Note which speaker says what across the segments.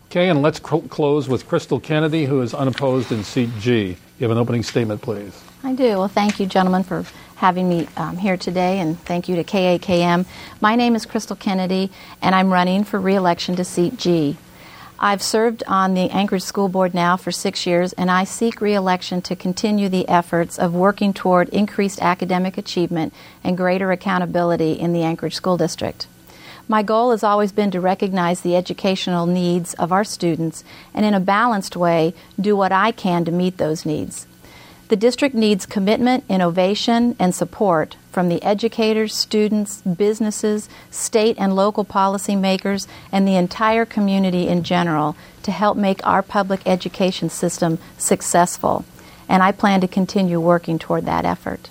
Speaker 1: Okay, and let's close with Crystal Kennedy, who is unopposed in seat G. You have an opening statement, please.
Speaker 2: I do. Well, thank you, gentlemen, for having me here today, and thank you to KAKM. My name is Crystal Kennedy, and I'm running for re-election to seat G. I've served on the Anchorage School Board now for 6 years, and I seek re-election to continue the efforts of working toward increased academic achievement and greater accountability in the Anchorage School District. My goal has always been to recognize the educational needs of our students and in a balanced way do what I can to meet those needs. The district needs commitment, innovation, and support from the educators, students, businesses, state and local policymakers, and the entire community in general to help make our public education system successful. And I plan to continue working toward that effort.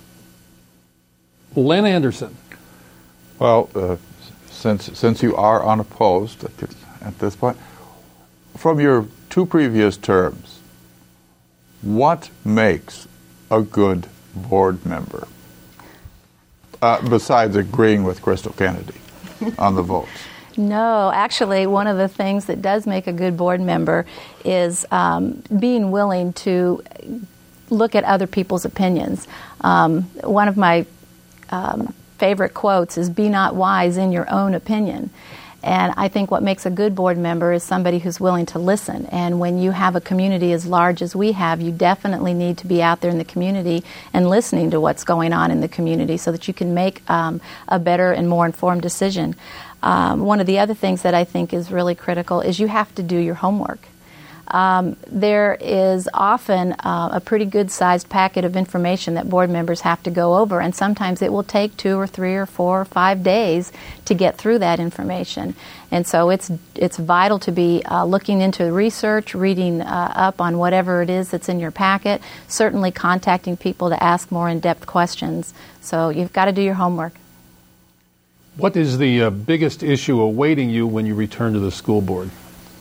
Speaker 1: Len Anderson.
Speaker 3: Well, since you are unopposed at this point, from your 2 previous terms, what makes a good board member, besides agreeing with Crystal Kennedy on the votes?
Speaker 2: No, actually, one of the things that does make a good board member is being willing to look at other people's opinions. One of my favorite quotes is, "Be not wise in your own opinion." And I think what makes a good board member is somebody who's willing to listen. And when you have a community as large as we have, you definitely need to be out there in the community and listening to what's going on in the community so that you can make a better and more informed decision. One of the other things that I think is really critical is you have to do your homework. There is often a pretty good-sized packet of information that board members have to go over, and sometimes it will take 2 or 3 or 4 or 5 days to get through that information. And so it's vital to be looking into research, reading up on whatever it is that's in your packet, certainly contacting people to ask more in-depth questions. So you've got to do your homework.
Speaker 1: What is the biggest issue awaiting you when you return to the school board?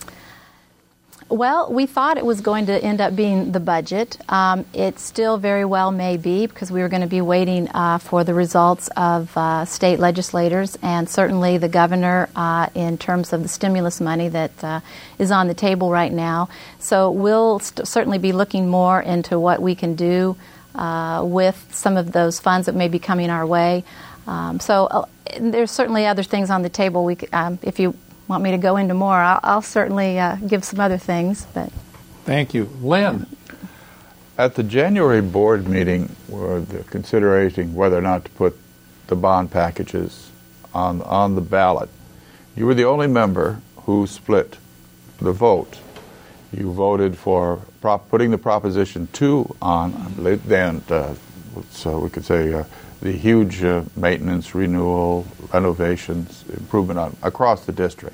Speaker 2: Well, we thought it was going to end up being the budget. It still very well may be, because we were going to be waiting for the results of state legislators and certainly the governor in terms of the stimulus money that is on the table right now. So we'll certainly be looking more into what we can do with some of those funds that may be coming our way. So there's certainly other things on the table. If you want me to go into more, I'll certainly give some other things. But
Speaker 1: thank you. Len.
Speaker 3: At the January board meeting, where they're considering whether or not to put the bond packages on the ballot, you were the only member who split the vote. You voted for putting the Proposition 2 on, then so we could say the huge maintenance, renewal, renovations, improvement across the district.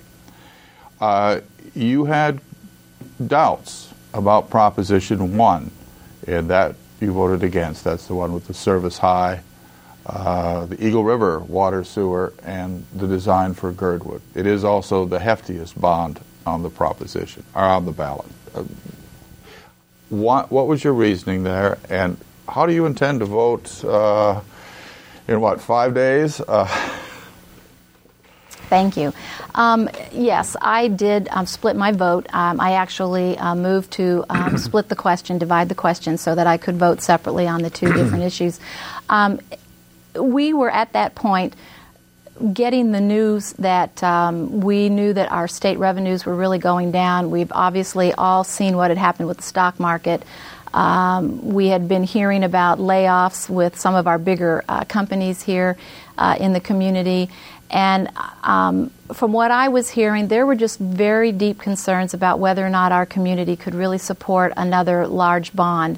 Speaker 3: You had doubts about Proposition 1, and that you voted against. That's the one with the service high, the Eagle River water sewer, and the design for Girdwood. It is also the heftiest bond on the proposition, or on the ballot. What was your reasoning there, and how do you intend to vote in 5 days?
Speaker 2: Thank you. Yes, I did split my vote. I actually moved to split the question, divide the question, so that I could vote separately on the 2 different issues. We were at that point getting the news that we knew that our state revenues were really going down. We've obviously all seen what had happened with the stock market. We had been hearing about layoffs with some of our bigger companies here in the community. And from what I was hearing, there were just very deep concerns about whether or not our community could really support another large bond.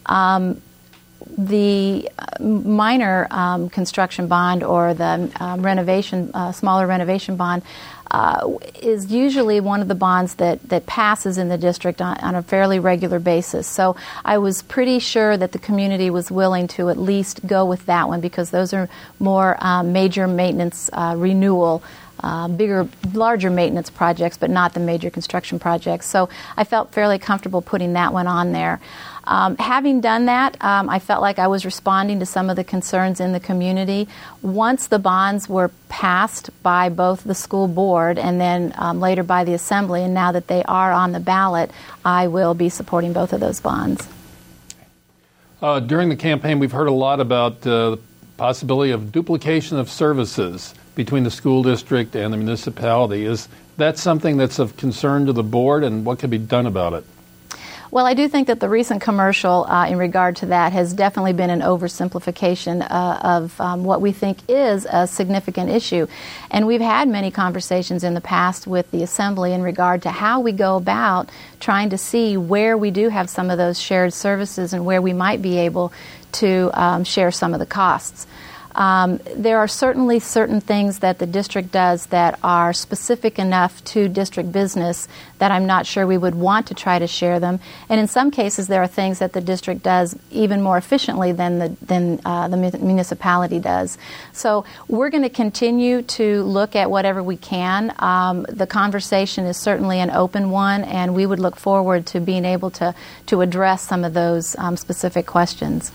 Speaker 2: The minor construction bond or the smaller renovation bond is usually one of the bonds that passes in the district on a fairly regular basis. So I was pretty sure that the community was willing to at least go with that one, because those are more major maintenance renewal larger maintenance projects, but not the major construction projects. So I felt fairly comfortable putting that one on there. Having done that, I felt like I was responding to some of the concerns in the community. Once the bonds were passed by both the school board and then later by the assembly, and now that they are on the ballot, I will be supporting both of those bonds.
Speaker 1: During the campaign, we've heard a lot about the possibility of duplication of services between the school district and the municipality. Is that something that's of concern to the board, and what can be done about it?
Speaker 2: Well, I do think that the recent commercial in regard to that has definitely been an oversimplification of what we think is a significant issue. And we've had many conversations in the past with the Assembly in regard to how we go about trying to see where we do have some of those shared services and where we might be able to share some of the costs. There are certainly certain things that the district does that are specific enough to district business that I'm not sure we would want to try to share them. And in some cases, there are things that the district does even more efficiently than the municipality does. So we're going to continue to look at whatever we can. The conversation is certainly an open one, and we would look forward to being able to address some of those specific questions.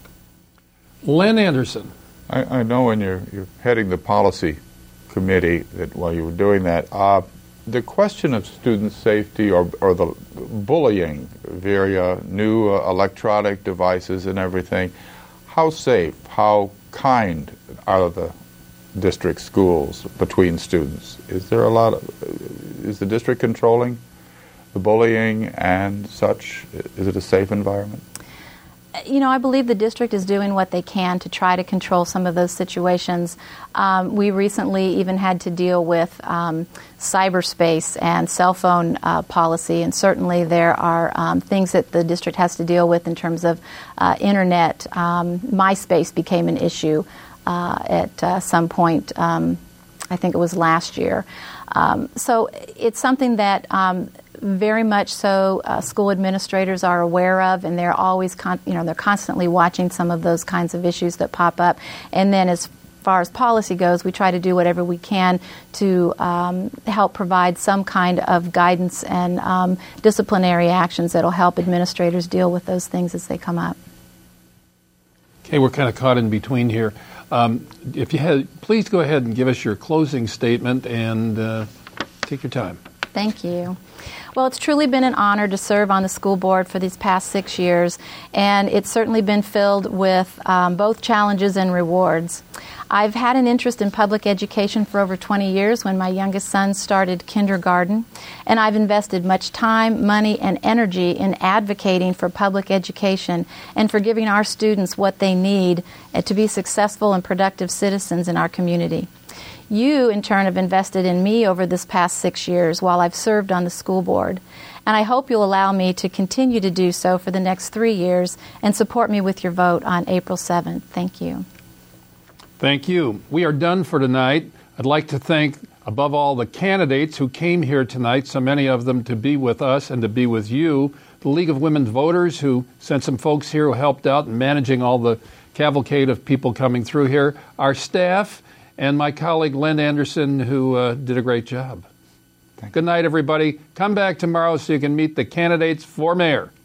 Speaker 1: Lynn Anderson.
Speaker 3: I know when you're heading the policy committee that while you were doing that, the question of student safety or the bullying via new electronic devices and everything, how safe, how kind are the district schools between students? Is there is the district controlling the bullying and such? Is it a safe environment?
Speaker 2: You know, I believe the district is doing what they can to try to control some of those situations. We recently even had to deal with cyberspace and cell phone policy, and certainly there are things that the district has to deal with in terms of internet. MySpace became an issue at some point, I think it was last year. So it's something that very much so school administrators are aware of, and they're always they're constantly watching some of those kinds of issues that pop up. And then as far as policy goes, we try to do whatever we can to help provide some kind of guidance and disciplinary actions that will help administrators deal with those things as they come up.
Speaker 1: Okay, we're kind of caught in between here. If you had, please go ahead and give us your closing statement and take your time.
Speaker 2: Thank you. Well, it's truly been an honor to serve on the school board for these past 6 years, and it's certainly been filled with both challenges and rewards. I've had an interest in public education for over 20 years when my youngest son started kindergarten, and I've invested much time, money, and energy in advocating for public education and for giving our students what they need to be successful and productive citizens in our community. You, in turn, have invested in me over this past 6 years while I've served on the school board. And I hope you'll allow me to continue to do so for the next 3 years and support me with your vote on April 7th. Thank you.
Speaker 1: Thank you. We are done for tonight. I'd like to thank, above all, the candidates who came here tonight, so many of them to be with us and to be with you, the League of Women Voters who sent some folks here who helped out in managing all the cavalcade of people coming through here, our staff, and my colleague Lynn Anderson, who did a great job. Good night, everybody. Come back tomorrow so you can meet the candidates for mayor.